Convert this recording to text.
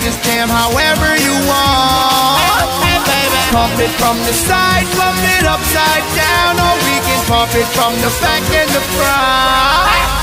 this jam however you want. Hey baby, pump it from the side, pump it upside down, or we can pump it from the back and the front.